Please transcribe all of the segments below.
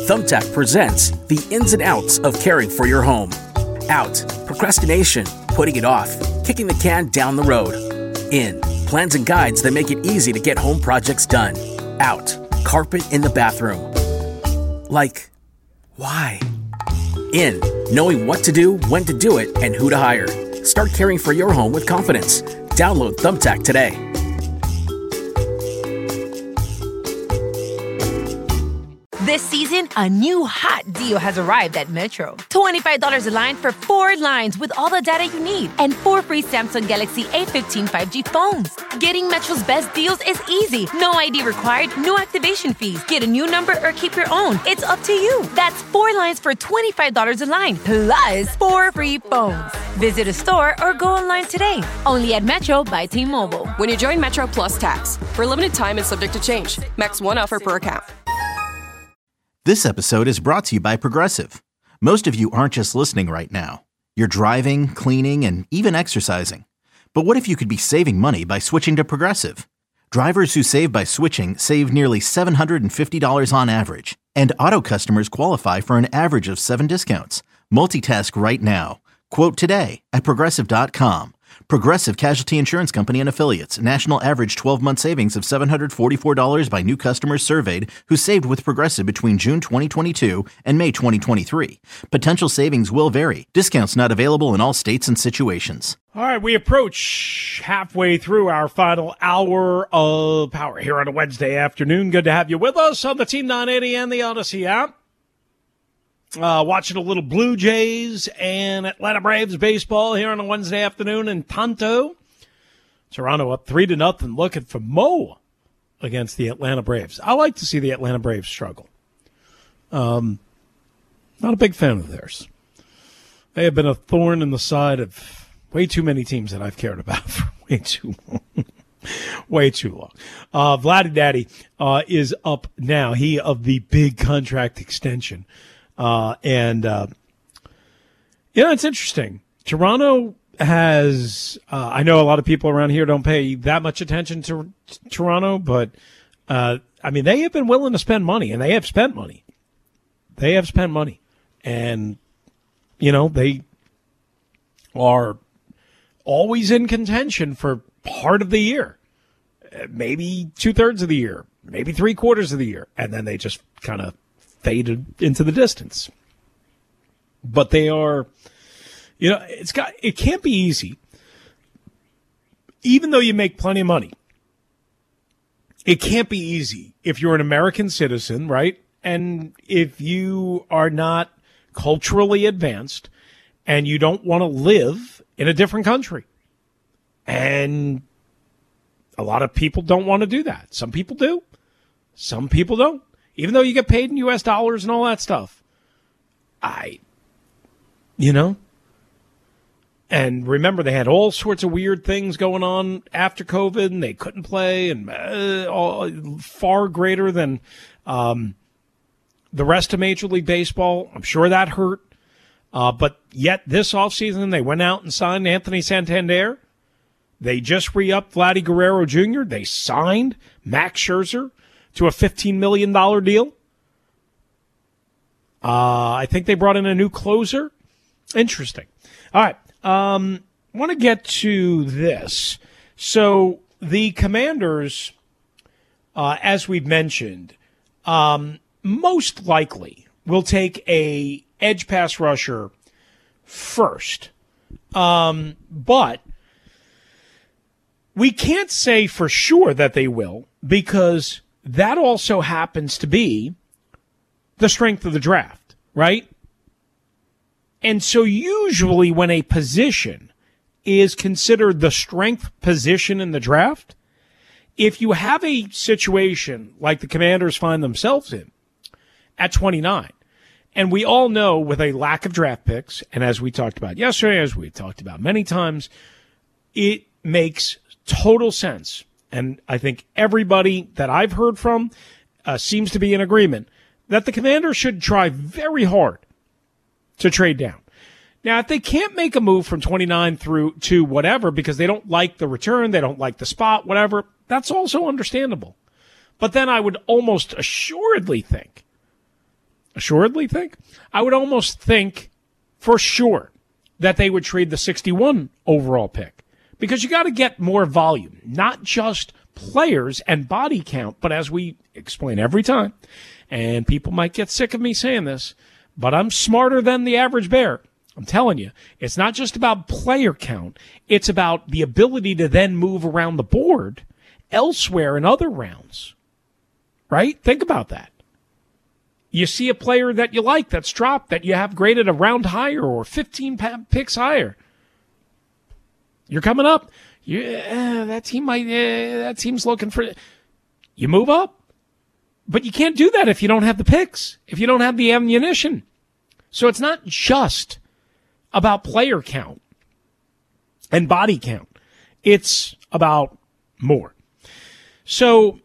Thumbtack presents the ins and outs of caring for your home. Out, procrastination, putting it off, kicking the can down the road. In, plans and guides that make it easy to get home projects done. Out, carpet in the bathroom. Like, why? In, knowing what to do, when to do it, and who to hire. Start caring for your home with confidence. Download Thumbtack today. This season, a new hot deal has arrived at Metro. $25 a line for 4 lines with all the data you need and 4 free Samsung Galaxy A15 5G phones. Getting Metro's best deals is easy. No ID required, no activation fees. Get a new number or keep your own. It's up to you. That's 4 lines for $25 a line, plus 4 free phones. Visit a store or go online today. Only at Metro by T-Mobile. When you join Metro Plus Tax. For a limited time and subject to change. Max 1 offer per account. This episode is brought to you by Progressive. Most of you aren't just listening right now. You're driving, cleaning, and even exercising. But what if you could be saving money by switching to Progressive? Drivers who save by switching save nearly $750 on average. And auto customers qualify for an average of 7 discounts. Multitask right now. Quote today at Progressive.com. Progressive Casualty Insurance Company and Affiliates. National average 12-month savings of $744 by new customers surveyed who saved with Progressive between June 2022 and May 2023. Potential savings will vary. Discounts not available in all states and situations. All right, we approach halfway through our final hour of power here on a Wednesday afternoon. Good to have you with us on the Team 980 and the Odyssey app. Watching a little Blue Jays and Atlanta Braves baseball here on a Wednesday afternoon in Tonto. Toronto up 3-0, looking for Mo against the Atlanta Braves. I like to see the Atlanta Braves struggle. Not a big fan of theirs. They have been a thorn in the side of way too many teams that I've cared about for way too long. Way too long. Vladdy Daddy is up now. He of the big contract extension. It's interesting. Toronto has, I know a lot of people around here don't pay that much attention to Toronto, but, they have been willing to spend money, and they have spent money. And, they are always in contention for part of the year, maybe 2/3 of the year, maybe 3/4 of the year, and then they just kind of faded into the distance. But they are, it can't be easy. Even though you make plenty of money, it can't be easy if you're an American citizen, right? And if you are not culturally advanced and you don't want to live in a different country. And a lot of people don't want to do that. Some people do. Some people don't. Even though you get paid in U.S. dollars and all that stuff. And remember, they had all sorts of weird things going on after COVID, and they couldn't play, and far greater than the rest of Major League Baseball. I'm sure that hurt. But yet this offseason, they went out and signed Anthony Santander. They just re-upped Vladdy Guerrero Jr. They signed Max Scherzer to a $15 million deal. I think they brought in a new closer. Interesting. All right. Want to get to this. So the Commanders, as we've mentioned, most likely will take a edge pass rusher first. But we can't say for sure that they will, because that also happens to be the strength of the draft, right? And so usually when a position is considered the strength position in the draft, if you have a situation like the Commanders find themselves in at 29, and we all know with a lack of draft picks, and as we talked about yesterday, as we talked about many times, it makes total sense. And I think everybody that I've heard from seems to be in agreement that the Commanders should try very hard to trade down. Now, if they can't make a move from 29 through to whatever because they don't like the return, they don't like the spot, whatever, that's also understandable. But then I would almost assuredly think assuredly think, I would almost think for sure that they would trade the 61 overall pick, because you got to get more volume, not just players and body count, but as we explain every time, and people might get sick of me saying this, but I'm smarter than the average bear. I'm telling you, it's not just about player count. It's about the ability to then move around the board elsewhere in other rounds, right? Think about that. You see a player that you like that's dropped, that you have graded a round higher or 15 picks higher. You're coming up. That team's looking for. You move up. But you can't do that if you don't have the picks, if you don't have the ammunition. So it's not just about player count and body count. It's about more. So,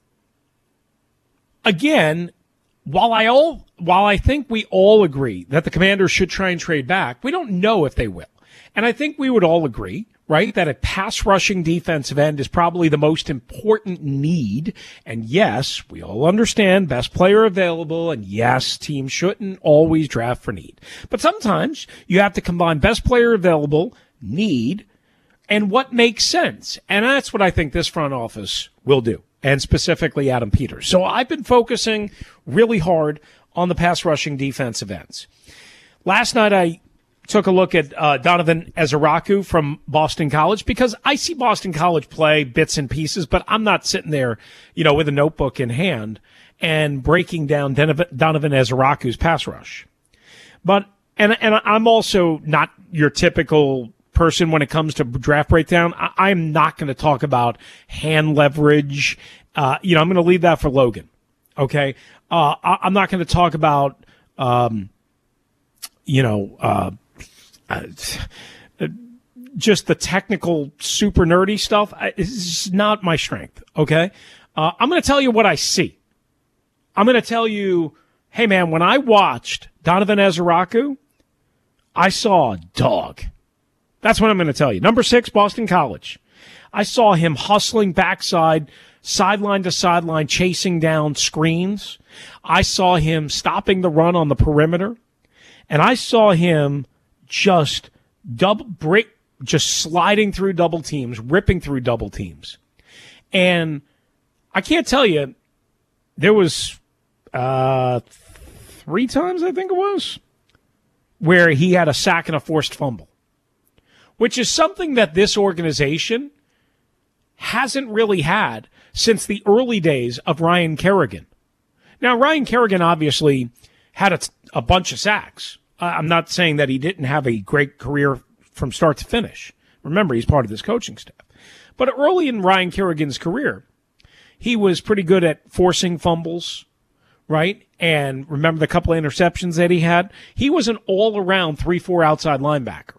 again, while I think we all agree that the Commanders should try and trade back, we don't know if they will. And I think we would all agree, right, that a pass rushing defensive end is probably the most important need. And yes, we all understand best player available. And yes, teams shouldn't always draft for need. But sometimes you have to combine best player available, need, and what makes sense. And that's what I think this front office will do, and specifically Adam Peters. So I've been focusing really hard on the pass rushing defensive ends. Last night I took a look at Donovan Eziraku from Boston College, because I see Boston College play bits and pieces, but I'm not sitting there, with a notebook in hand and breaking down Donovan Eziraku's pass rush. But and I'm also not your typical person when it comes to draft breakdown. I'm not going to talk about hand leverage. I'm going to leave that for Logan. Okay. I'm not going to talk about, just the technical, super nerdy stuff. It's not my strength. Okay. I'm going to tell you what I see. I'm going to tell you, hey man, when I watched Donovan Eziraku, I saw a dog. That's what I'm going to tell you. Number 6, Boston College. I saw him hustling backside, sideline to sideline, chasing down screens. I saw him stopping the run on the perimeter. And I saw him just sliding through double teams, ripping through double teams. And I can't tell you, there was 3 times, I think it was, where he had a sack and a forced fumble, which is something that this organization hasn't really had since the early days of Ryan Kerrigan. Now, Ryan Kerrigan obviously had a bunch of sacks. I'm not saying that he didn't have a great career from start to finish. Remember, he's part of this coaching staff. But early in Ryan Kerrigan's career, he was pretty good at forcing fumbles, right? And remember the couple of interceptions that he had? He was an all-around 3-4 outside linebacker.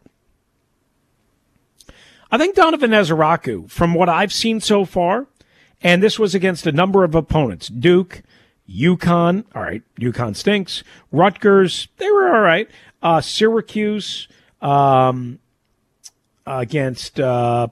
I think Donovan Eziraku, from what I've seen so far, and this was against a number of opponents, Duke, UConn, all right, UConn stinks, Rutgers, they were all right, Syracuse, against, I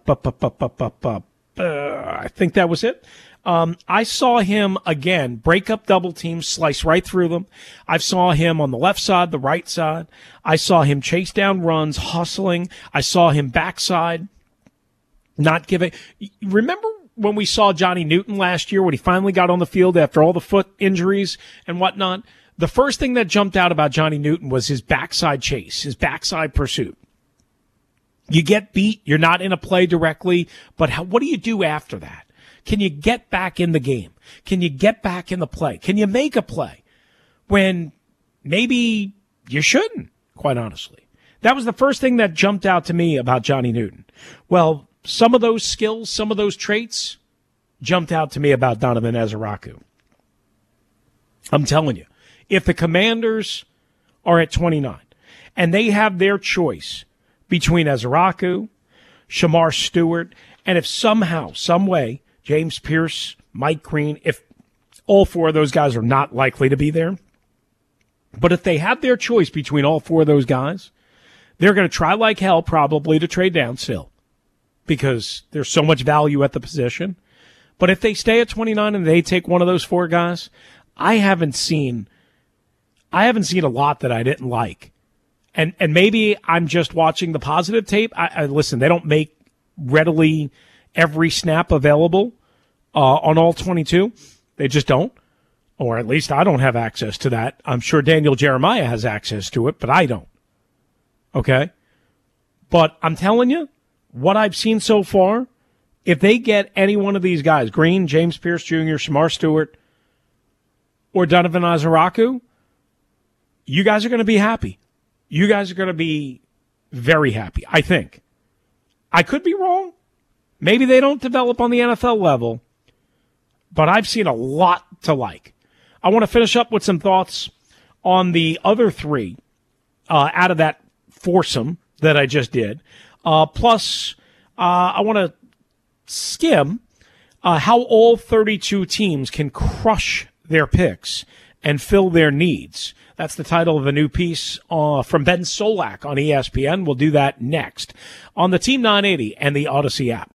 think that was it. I saw him, again, break up double teams, slice right through them. I saw him on the left side, the right side. I saw him chase down runs, hustling. I saw him backside, not giving. Remember when we saw Johnny Newton last year when he finally got on the field after all the foot injuries and whatnot? The first thing that jumped out about Johnny Newton was his backside chase, his backside pursuit. You get beat, you're not in a play directly, but what do you do after that? Can you get back in the game? Can you get back in the play? Can you make a play when maybe you shouldn't, quite honestly? That was the first thing that jumped out to me about Johnny Newton. Well, some of those skills, some of those traits jumped out to me about Donovan Eziraku. I'm telling you, if the Commanders are at 29 and they have their choice between Eziraku, Shamar Stewart, and if somehow, some way, James Pierce, Mike Green, if all 4 of those guys are not likely to be there, but if they have their choice between all 4 of those guys, they're going to try like hell probably to trade down still because there's so much value at the position. But if they stay at 29 and they take one of those 4 guys, I haven't seen I haven't seen a lot that I didn't like. And maybe I'm just watching the positive tape. I listen, they don't make readily every snap available on all 22. They just don't. Or at least I don't have access to that. I'm sure Daniel Jeremiah has access to it, but I don't. Okay? But I'm telling you, what I've seen so far, if they get any one of these guys, Green, James Pierce Jr., Shamar Stewart, or Donovan Azaraku, you guys are going to be happy. You guys are going to be very happy, I think. I could be wrong. Maybe they don't develop on the NFL level, but I've seen a lot to like. I want to finish up with some thoughts on the other three out of that foursome that I just did. Plus, I want to skim how all 32 teams can crush their picks and fill their needs. That's the title of a new piece from Ben Solak on ESPN. We'll do that next on the Team 980 and the Odyssey app.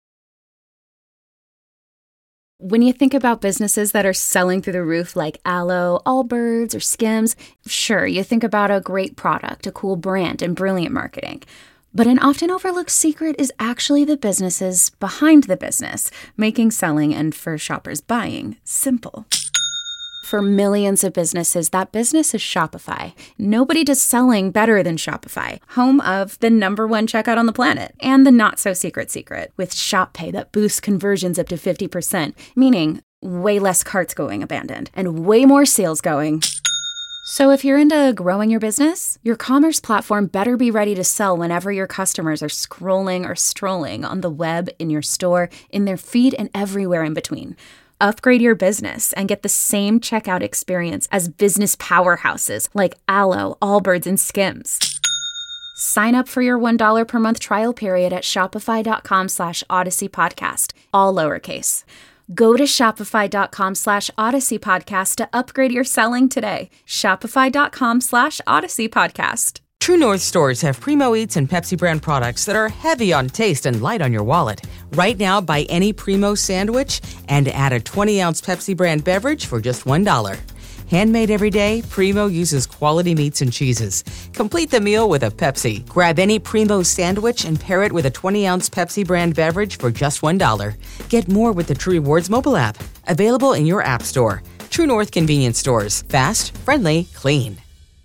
When you think about businesses that are selling through the roof like Aloe, Allbirds, or Skims, sure, you think about a great product, a cool brand, and brilliant marketing. But an often overlooked secret is actually the businesses behind the business, making selling and, for shoppers, buying simple. For millions of businesses, that business is Shopify. Nobody does selling better than Shopify, home of the #1 checkout on the planet, and the not-so-secret secret, with Shop Pay that boosts conversions up to 50%, meaning way less carts going abandoned, and way more sales going. So if you're into growing your business, your commerce platform better be ready to sell whenever your customers are scrolling or strolling on the web, in your store, in their feed, and everywhere in between. Upgrade your business and get the same checkout experience as business powerhouses like Aloe, Allbirds, and Skims. Sign up for your $1 per month trial period at shopify.com/Odyssey Podcast, all lowercase. Go to shopify.com/Odyssey Podcast to upgrade your selling today. Shopify.com/Odyssey Podcast. True North stores have Primo Eats and Pepsi brand products that are heavy on taste and light on your wallet. Right now, buy any Primo sandwich and add a 20-ounce Pepsi brand beverage for just $1. Handmade every day, Primo uses quality meats and cheeses. Complete the meal with a Pepsi. Grab any Primo sandwich and pair it with a 20-ounce Pepsi brand beverage for just $1. Get more with the True Rewards mobile app. Available in your app store. True North convenience stores. Fast, friendly, clean.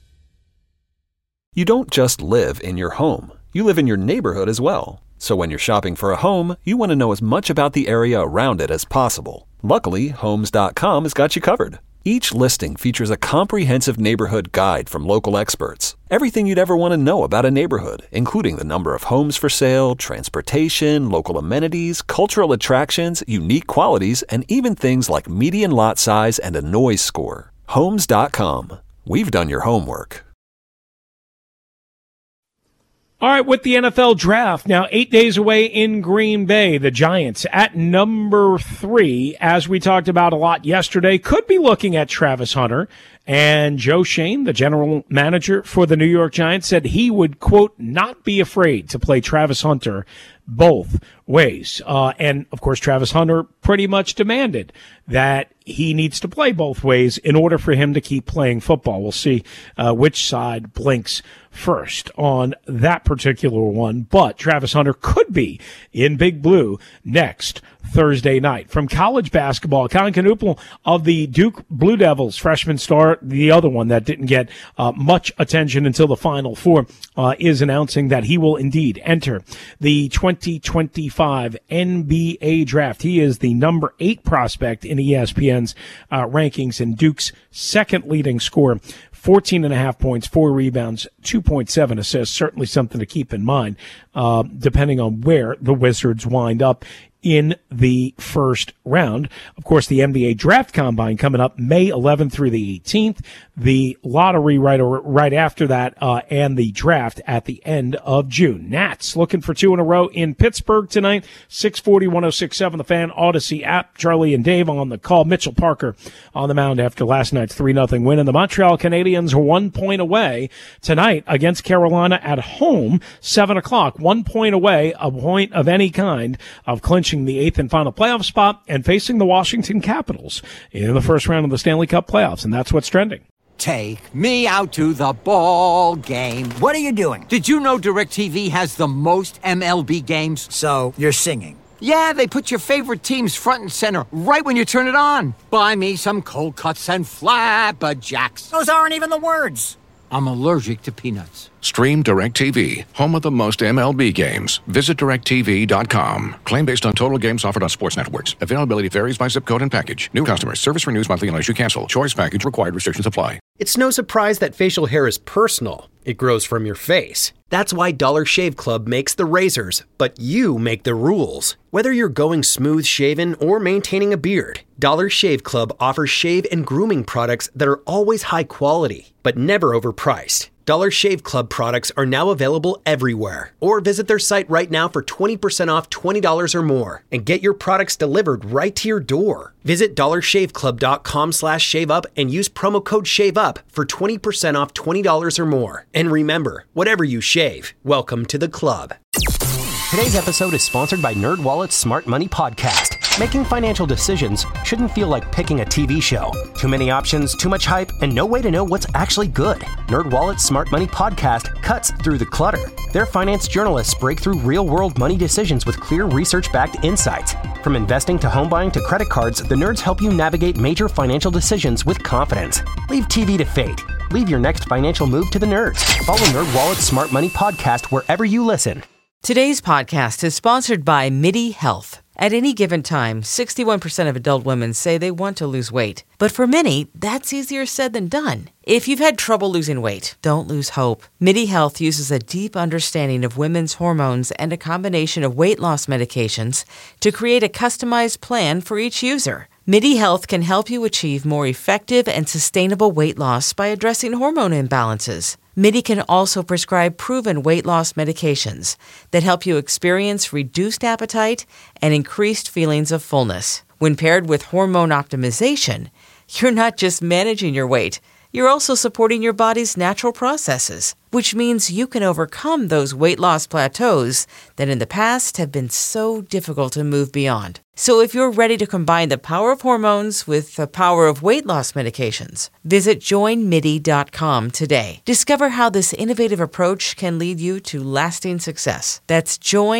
You don't just live in your home. You live in your neighborhood as well. So when you're shopping for a home, you want to know as much about the area around it as possible. Luckily, Homes.com has got you covered. Each listing features a comprehensive neighborhood guide from local experts. Everything you'd ever want to know about a neighborhood, including the number of homes for sale, transportation, local amenities, cultural attractions, unique qualities, and even things like median lot size and a noise score. Homes.com. We've done your homework. All right, with the NFL draft now 8 days away in Green Bay, the Giants at number 3, as we talked about a lot yesterday, could be looking at Travis Hunter. And Joe Schoen, the general manager for the New York Giants, said he would, quote, not be afraid to play Travis Hunter both ways. And, of course, Travis Hunter pretty much demanded that he needs to play both ways in order for him to keep playing football. We'll see which side blinks first on that particular one. But Travis Hunter could be in Big Blue next Thursday night. From college basketball, Colin Knuppel of the Duke Blue Devils, freshman star, the other one that didn't get much attention until the Final Four, is announcing that he will indeed enter the 2025 NBA draft. He is the number 8 prospect in ESPN's rankings and Duke's second leading scorer. 14.5 points, 4 rebounds, 2.7 assists. Certainly something to keep in mind, depending on where the Wizards wind up in the first round. Of course, the NBA Draft Combine coming up May 11th through the 18th. The lottery right after that, and the draft at the end of June. Nats looking for 2 in a row in Pittsburgh tonight. 640, 106.7 The Fan, Odyssey app. Charlie and Dave on the call. Mitchell Parker on the mound after last night's 3-0 win. And the Montreal Canadiens are 1 point away tonight against Carolina at home, 7 o'clock. 1 point away, a point of any kind, of clinching the 8th and final playoff spot and facing the Washington Capitals in the first round of the Stanley Cup playoffs. And that's what's trending. Take me out to the ball game. What are you doing? Did you know DirecTV has the most MLB games? So, you're singing. Yeah, they put your favorite teams front and center right when you turn it on. Buy me some cold cuts and flabberjacks. Those aren't even the words. I'm allergic to peanuts. Stream DirecTV, home of the most MLB games. Visit DirecTV.com. Claim based on total games offered on sports networks. Availability varies by zip code and package. New customers. Service renews monthly unless you cancel. Choice package required. Restrictions apply. It's no surprise that facial hair is personal. It grows from your face. That's why Dollar Shave Club makes the razors, but you make the rules. Whether you're going smooth shaven or maintaining a beard, Dollar Shave Club offers shave and grooming products that are always high quality, but never overpriced. Dollar Shave Club products are now available everywhere. Or visit their site right now for 20% off $20 or more and get your products delivered right to your door. Visit dollarshaveclub.com/shaveup and use promo code SHAVEUP for 20% off $20 or more. And remember, whatever you shave, welcome to the club. Today's episode is sponsored by NerdWallet's Smart Money Podcast. Making financial decisions shouldn't feel like picking a TV show. Too many options, too much hype, and no way to know what's actually good. NerdWallet's Smart Money Podcast cuts through the clutter. Their finance journalists break through real-world money decisions with clear research-backed insights. From investing to home buying to credit cards, the nerds help you navigate major financial decisions with confidence. Leave TV to fate. Leave your next financial move to the nerds. Follow NerdWallet's Smart Money Podcast wherever you listen. Today's podcast is sponsored by MIDI Health. At any given time, 61% of adult women say they want to lose weight. But for many, that's easier said than done. If you've had trouble losing weight, don't lose hope. MIDI Health uses a deep understanding of women's hormones and a combination of weight loss medications to create a customized plan for each user. MIDI Health can help you achieve more effective and sustainable weight loss by addressing hormone imbalances. MIDI can also prescribe proven weight loss medications that help you experience reduced appetite and increased feelings of fullness. When paired with hormone optimization, you're not just managing your weight, you're also supporting your body's natural processes, which means you can overcome those weight loss plateaus that in the past have been so difficult to move beyond. So if you're ready to combine the power of hormones with the power of weight loss medications, visit joinmidi.com today. Discover how this innovative approach can lead you to lasting success. That's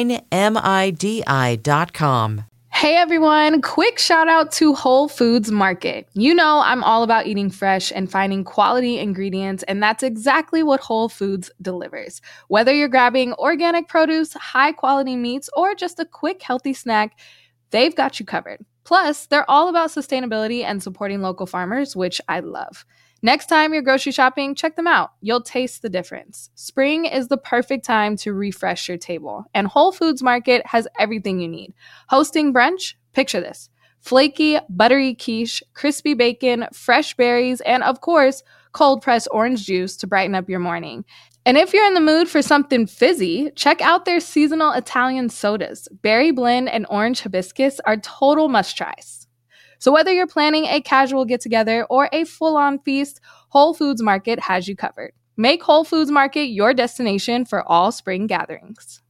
joinmidi.com. Hey everyone, quick shout out to Whole Foods Market. You know I'm all about eating fresh and finding quality ingredients, and that's exactly what Whole Foods delivers. Whether you're grabbing organic produce, high quality meats, or just a quick healthy snack, they've got you covered. Plus, they're all about sustainability and supporting local farmers, which I love. Next time you're grocery shopping, check them out. You'll taste the difference. Spring is the perfect time to refresh your table, and Whole Foods Market has everything you need. Hosting brunch? Picture this. Flaky, buttery quiche, crispy bacon, fresh berries, and of course, cold-pressed orange juice to brighten up your morning. And if you're in the mood for something fizzy, check out their seasonal Italian sodas. Berry blend and orange hibiscus are total must-tries. So whether you're planning a casual get-together or a full-on feast, Whole Foods Market has you covered. Make Whole Foods Market your destination for all spring gatherings.